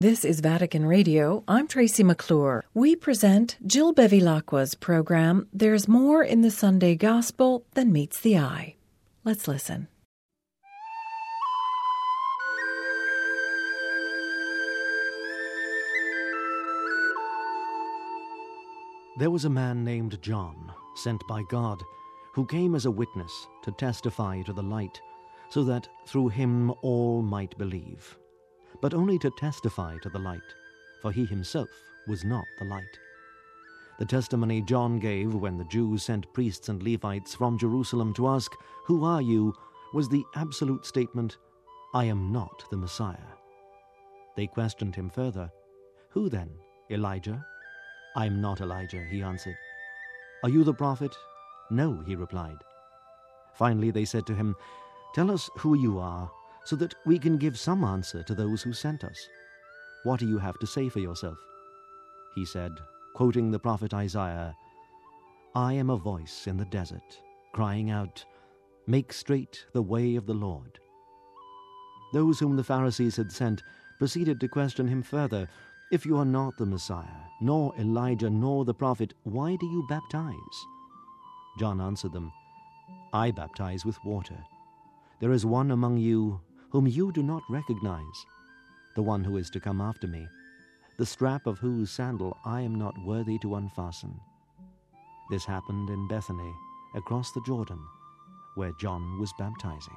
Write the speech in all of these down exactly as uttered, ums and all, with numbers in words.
This is Vatican Radio. I'm Tracy McClure. We present Jill Bevilacqua's program, There's More in the Sunday Gospel Than Meets the Eye. Let's listen. There was a man named John, sent by God, who came as a witness to testify to the light, so that through him all might believe. But only to testify to the light, for he himself was not the light. The testimony John gave when the Jews sent priests and Levites from Jerusalem to ask, "Who are you?" was the absolute statement, "I am not the Messiah." They questioned him further, "Who then? Elijah?" "I am not Elijah," he answered. "Are you the prophet?" "No," he replied. Finally they said to him, "Tell us who you are, so that we can give some answer to those who sent us. What do you have to say for yourself?" He said, quoting the prophet Isaiah, "I am a voice in the desert, crying out, 'Make straight the way of the Lord.'" Those whom the Pharisees had sent proceeded to question him further, "If you are not the Messiah, nor Elijah, nor the prophet, why do you baptize?" John answered them, "I baptize with water. There is one among you whom you do not recognize, the one who is to come after me, the strap of whose sandal I am not worthy to unfasten." This happened in Bethany, across the Jordan, where John was baptizing.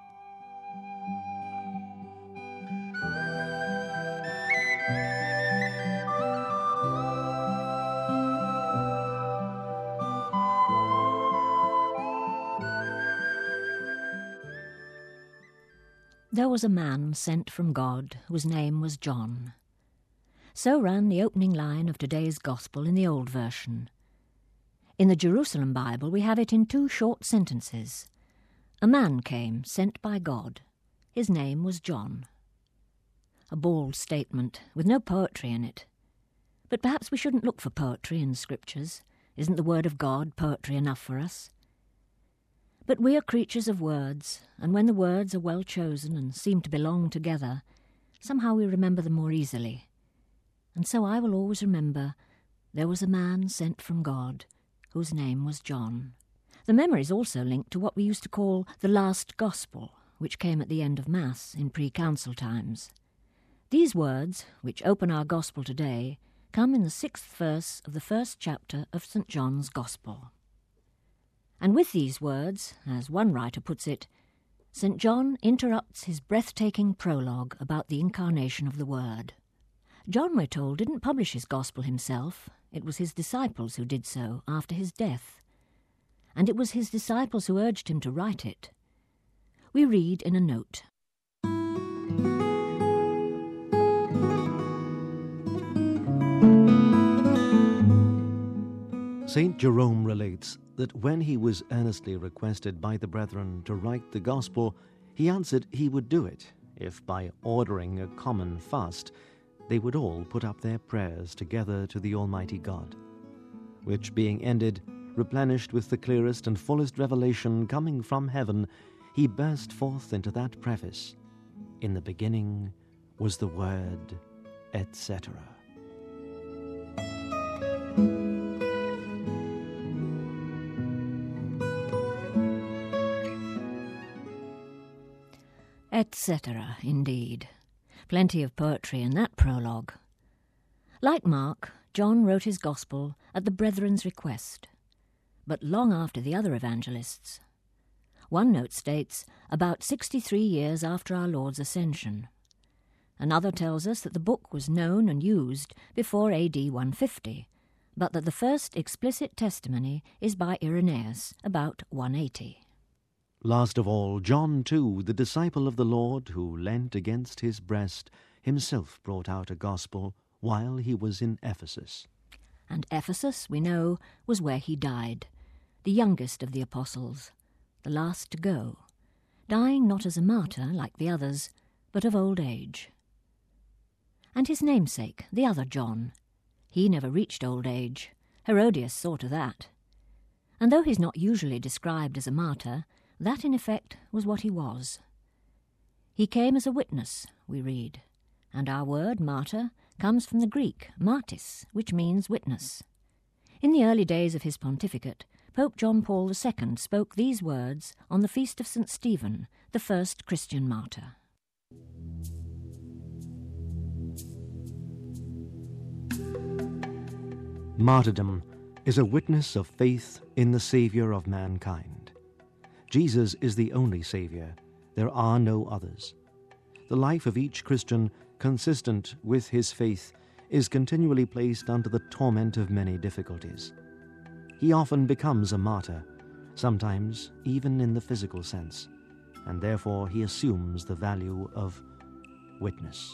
There was a man sent from God whose name was John. So ran the opening line of today's Gospel in the Old Version. In the Jerusalem Bible we have it in two short sentences. A man came, sent by God. His name was John. A bald statement, with no poetry in it. But perhaps we shouldn't look for poetry in Scriptures. Isn't the Word of God poetry enough for us? But we are creatures of words, and when the words are well chosen and seem to belong together, somehow we remember them more easily. And so I will always remember, there was a man sent from God, whose name was John. The memory is also linked to what we used to call the last Gospel, which came at the end of Mass in pre-council times. These words, which open our Gospel today, come in the sixth verse of the first chapter of Saint John's Gospel. And with these words, as one writer puts it, Saint John interrupts his breathtaking prologue about the incarnation of the Word. John, we're told, didn't publish his Gospel himself. It was his disciples who did so after his death. And it was his disciples who urged him to write it. We read in a note. Saint Jerome relates that when he was earnestly requested by the brethren to write the Gospel, he answered he would do it, if by ordering a common fast they would all put up their prayers together to the Almighty God, which being ended, replenished with the clearest and fullest revelation coming from heaven, he burst forth into that preface, "In the beginning was the Word," et cetera. Et cetera, indeed. Plenty of poetry in that prologue. Like Mark, John wrote his Gospel at the brethren's request, but long after the other evangelists. One note states, about sixty-three years after our Lord's ascension. Another tells us that the book was known and used before A D one fifty, but that the first explicit testimony is by Irenaeus, about one eighty. Last of all, John too, the disciple of the Lord, who leant against his breast, himself brought out a gospel while he was in Ephesus. And Ephesus, we know, was where he died, the youngest of the apostles, the last to go, dying not as a martyr like the others, but of old age. And his namesake, the other John, he never reached old age. Herodias saw to that. And though he's not usually described as a martyr, that in effect was what he was. He came as a witness, we read, and our word martyr comes from the Greek martis, which means witness. In the early days of his pontificate, Pope John Paul the Second spoke these words on the feast of Saint Stephen, the first Christian martyr. Martyrdom is a witness of faith in the Saviour of mankind. Jesus is the only Saviour. There are no others. The life of each Christian, consistent with his faith, is continually placed under the torment of many difficulties. He often becomes a martyr, sometimes even in the physical sense, and therefore he assumes the value of witness.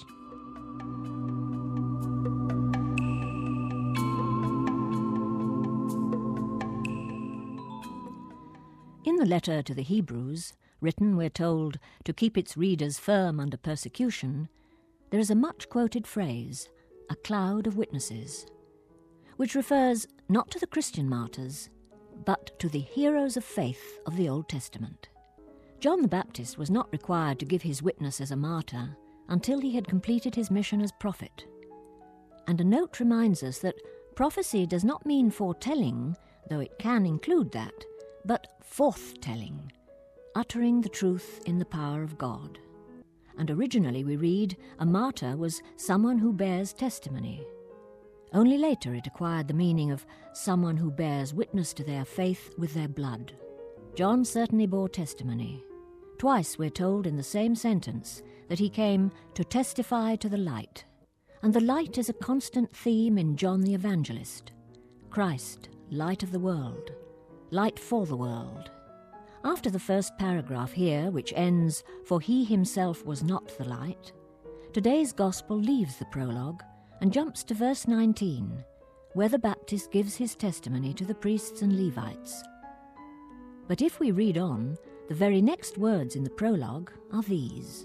In the letter to the Hebrews, written, we're told, to keep its readers firm under persecution, there is a much-quoted phrase, a cloud of witnesses, which refers not to the Christian martyrs, but to the heroes of faith of the Old Testament. John the Baptist was not required to give his witness as a martyr until he had completed his mission as prophet. And a note reminds us that prophecy does not mean foretelling, though it can include that, but forth-telling, uttering the truth in the power of God. And originally we read, a martyr was someone who bears testimony. Only later it acquired the meaning of someone who bears witness to their faith with their blood. John certainly bore testimony. Twice we're told in the same sentence that he came to testify to the light. And the light is a constant theme in John the Evangelist. Christ, light of the world, light for the world. After the first paragraph here, which ends, "For he himself was not the light," today's Gospel leaves the prologue and jumps to verse nineteen, where the Baptist gives his testimony to the priests and Levites. But if we read on, the very next words in the prologue are these.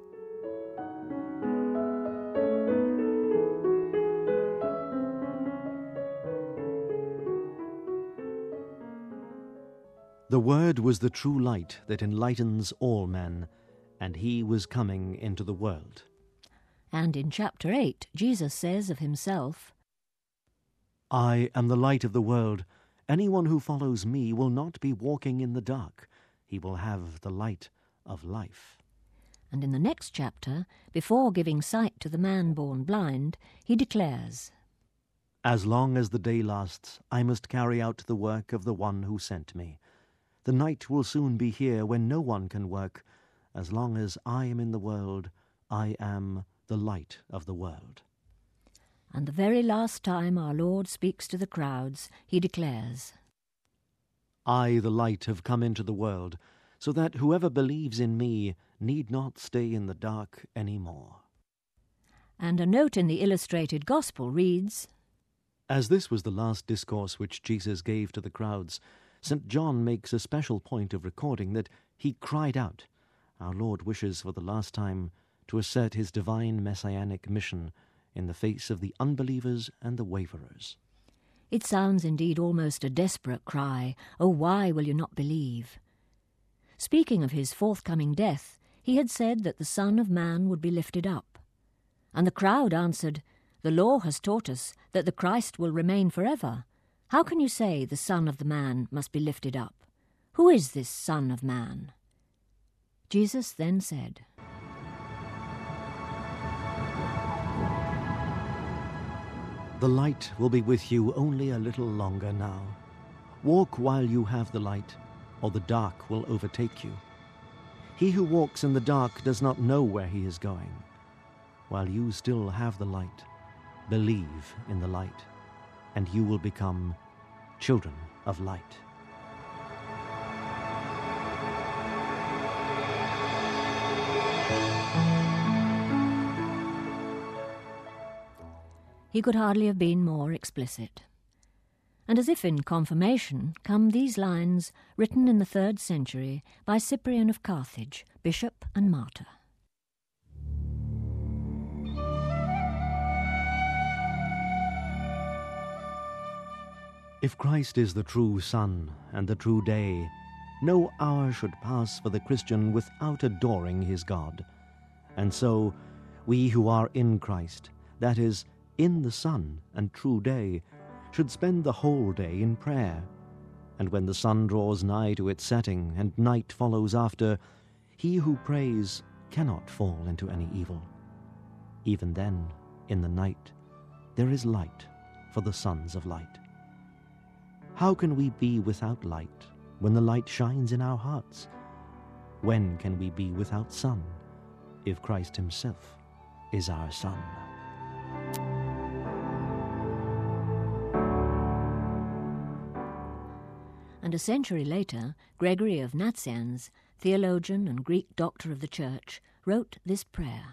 The Word was the true light that enlightens all men, and he was coming into the world. And in chapter eight, Jesus says of himself, I am the light of the world. Anyone who follows me will not be walking in the dark. He will have the light of life. And in the next chapter, before giving sight to the man born blind, he declares, As long as the day lasts, I must carry out the work of the one who sent me. The night will soon be here when no one can work. As long as I am in the world, I am the light of the world. And the very last time our Lord speaks to the crowds, he declares, I, the light, have come into the world, so that whoever believes in me need not stay in the dark any more. And a note in the illustrated Gospel reads, As this was the last discourse which Jesus gave to the crowds, Saint John makes a special point of recording that he cried out. Our Lord wishes for the last time to assert his divine messianic mission in the face of the unbelievers and the waverers. It sounds indeed almost a desperate cry, Oh, why will you not believe? Speaking of his forthcoming death, he had said that the Son of Man would be lifted up. And the crowd answered, The law has taught us that the Christ will remain forever. How can you say the Son of the Man must be lifted up? Who is this Son of Man? Jesus then said, The light will be with you only a little longer now. Walk while you have the light, or the dark will overtake you. He who walks in the dark does not know where he is going. While you still have the light, believe in the light, and you will become children of light. He could hardly have been more explicit. And as if in confirmation come these lines written in the third century by Cyprian of Carthage, bishop and martyr. If Christ is the true sun and the true day, no hour should pass for the Christian without adoring his God. And so, we who are in Christ, that is, in the sun and true day, should spend the whole day in prayer. And when the sun draws nigh to its setting, and night follows after, he who prays cannot fall into any evil. Even then, in the night, there is light for the sons of light. How can we be without light when the light shines in our hearts? When can we be without sun if Christ himself is our sun? And a century later, Gregory of Nazianz, theologian and Greek doctor of the Church, wrote this prayer.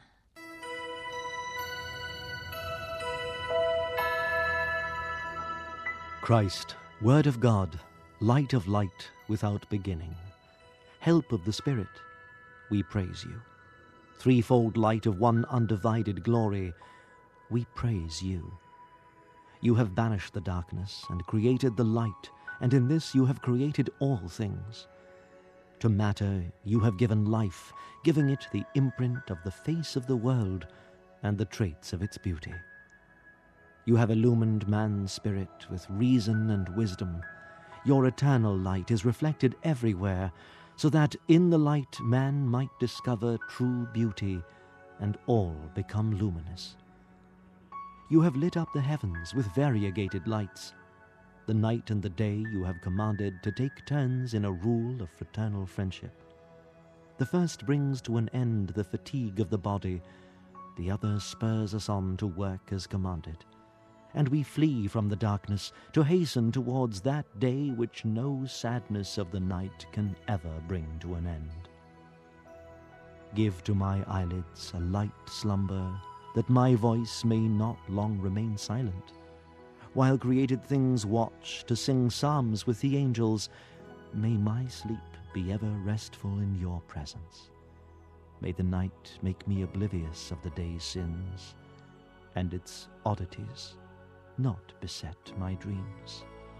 Christ, Word of God, Light of light without beginning, Help of the Spirit, we praise you. Threefold light of one undivided glory, we praise you. You have banished the darkness and created the light, and in this you have created all things. To matter you have given life, giving it the imprint of the face of the world and the traits of its beauty. You have illumined man's spirit with reason and wisdom. Your eternal light is reflected everywhere, so that in the light man might discover true beauty and all become luminous. You have lit up the heavens with variegated lights. The night and the day you have commanded to take turns in a rule of fraternal friendship. The first brings to an end the fatigue of the body, the other spurs us on to work as commanded, and we flee from the darkness to hasten towards that day which no sadness of the night can ever bring to an end. Give to my eyelids a light slumber, that my voice may not long remain silent. While created things watch to sing psalms with the angels, may my sleep be ever restful in your presence. May the night make me oblivious of the day's sins, and its oddities not beset my dreams.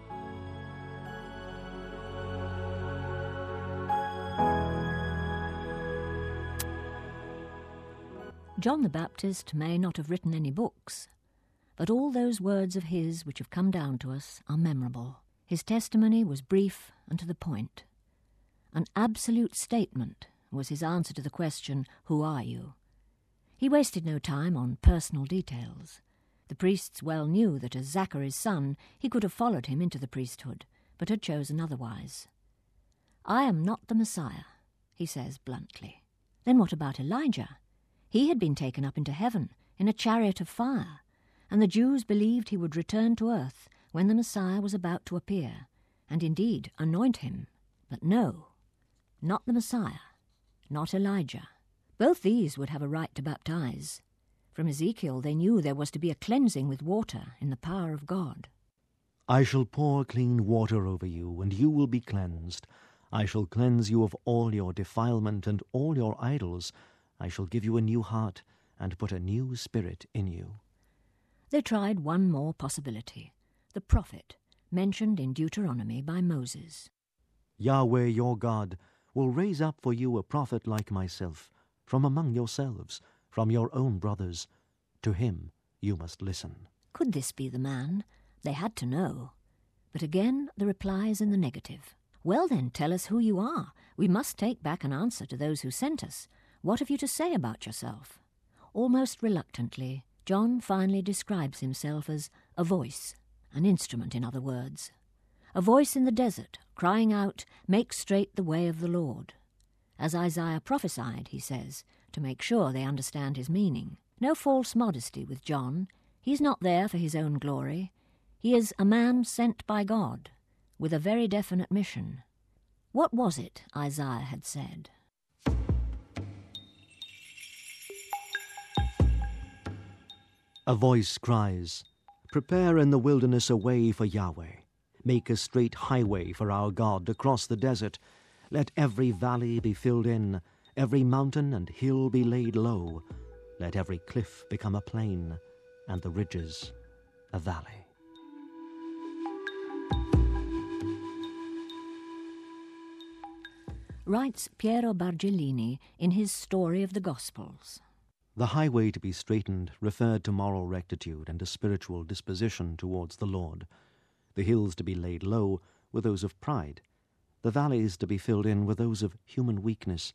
John the Baptist may not have written any books, but all those words of his which have come down to us are memorable. His testimony was brief and to the point. An absolute statement was his answer to the question, "Who are you?" He wasted no time on personal details. The priests well knew that as Zachary's son he could have followed him into the priesthood, but had chosen otherwise. "I am not the Messiah," he says bluntly. Then what about Elijah? He had been taken up into heaven in a chariot of fire, and the Jews believed he would return to earth when the Messiah was about to appear, and indeed anoint him. But no, not the Messiah, not Elijah. Both these would have a right to baptize. From Ezekiel they knew there was to be a cleansing with water in the power of God. I shall pour clean water over you, and you will be cleansed. I shall cleanse you of all your defilement and all your idols. I shall give you a new heart and put a new spirit in you. They tried one more possibility, the prophet, mentioned in Deuteronomy by Moses. Yahweh your God will raise up for you a prophet like myself, from among yourselves, from your own brothers. To him you must listen. Could this be the man? They had to know. But again the reply is in the negative. Well then, tell us who you are. We must take back an answer to those who sent us. What have you to say about yourself? Almost reluctantly, John finally describes himself as a voice, an instrument in other words. A voice in the desert, crying out, "Make straight the way of the Lord." As Isaiah prophesied, he says, to make sure they understand his meaning. No false modesty with John. He's not there for his own glory. He is a man sent by God, with a very definite mission. What was it Isaiah had said? A voice cries, "Prepare in the wilderness a way for Yahweh. Make a straight highway for our God across the desert. Let every valley be filled in, every mountain and hill be laid low. Let every cliff become a plain, and the ridges a valley." Writes Piero Bargellini in his Story of the Gospels. The highway to be straightened referred to moral rectitude and a spiritual disposition towards the Lord. The hills to be laid low were those of pride, the valleys to be filled in were those of human weakness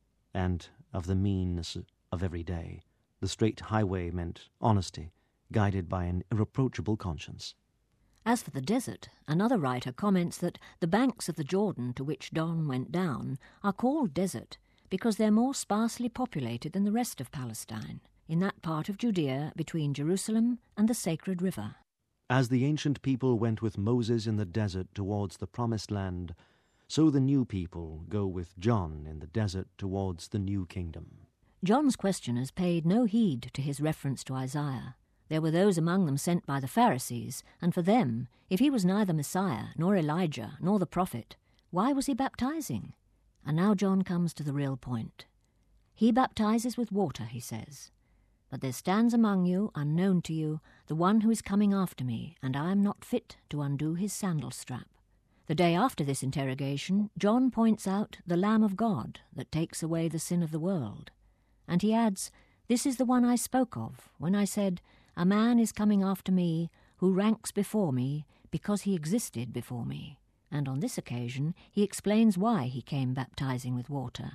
and of the meanness of every day. The straight highway meant honesty, guided by an irreproachable conscience. As for the desert, another writer comments that the banks of the Jordan to which John went down are called desert because they're more sparsely populated than the rest of Palestine, in that part of Judea between Jerusalem and the sacred river. As the ancient people went with Moses in the desert towards the promised land, so the new people go with John in the desert towards the new kingdom. John's questioners paid no heed to his reference to Isaiah. There were those among them sent by the Pharisees, and for them, if he was neither Messiah, nor Elijah, nor the prophet, why was he baptizing? And now John comes to the real point. He baptizes with water, he says, but there stands among you, unknown to you, the one who is coming after me, and I am not fit to undo his sandal strap. The day after this interrogation, John points out the Lamb of God that takes away the sin of the world. And he adds, "This is the one I spoke of, when I said, 'A man is coming after me, who ranks before me, because he existed before me.'" And on this occasion he explains why he came baptizing with water.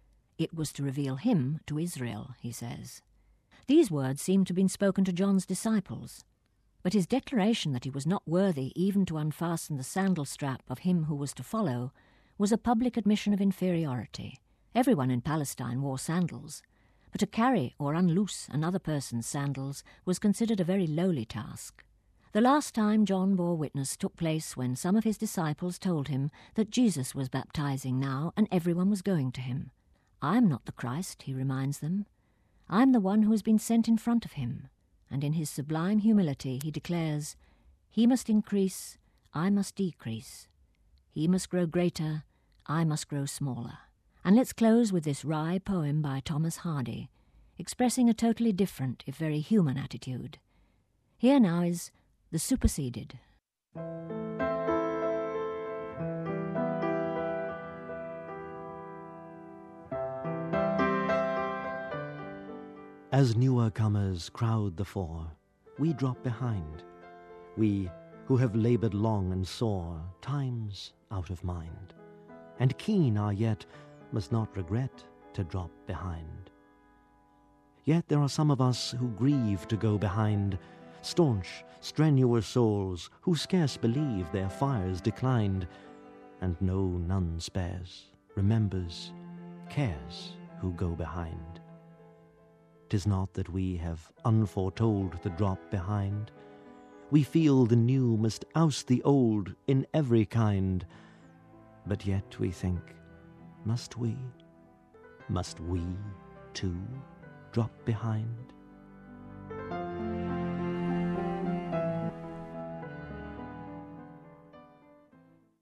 It was to reveal him to Israel, he says. These words seem to have been spoken to John's disciples. But his declaration that he was not worthy even to unfasten the sandal strap of him who was to follow was a public admission of inferiority. Everyone in Palestine wore sandals, but to carry or unloose another person's sandals was considered a very lowly task. The last time John bore witness took place when some of his disciples told him that Jesus was baptizing now and everyone was going to him. "I am not the Christ," he reminds them. "I am the one who has been sent in front of him." And in his sublime humility he declares, "He must increase, I must decrease. He must grow greater, I must grow smaller." And let's close with this wry poem by Thomas Hardy, expressing a totally different, if very human attitude. Here now is The Superseded. As newer comers crowd the fore, we drop behind. We, who have laboured long and sore, times out of mind, and keen are yet, must not regret to drop behind. Yet there are some of us who grieve to go behind, staunch, strenuous souls who scarce believe their fires declined, and no none spares, remembers, cares who go behind. 'Tis not that we have unforetold the drop behind. We feel the new must oust the old in every kind. But yet we think, must we, must we, too, drop behind?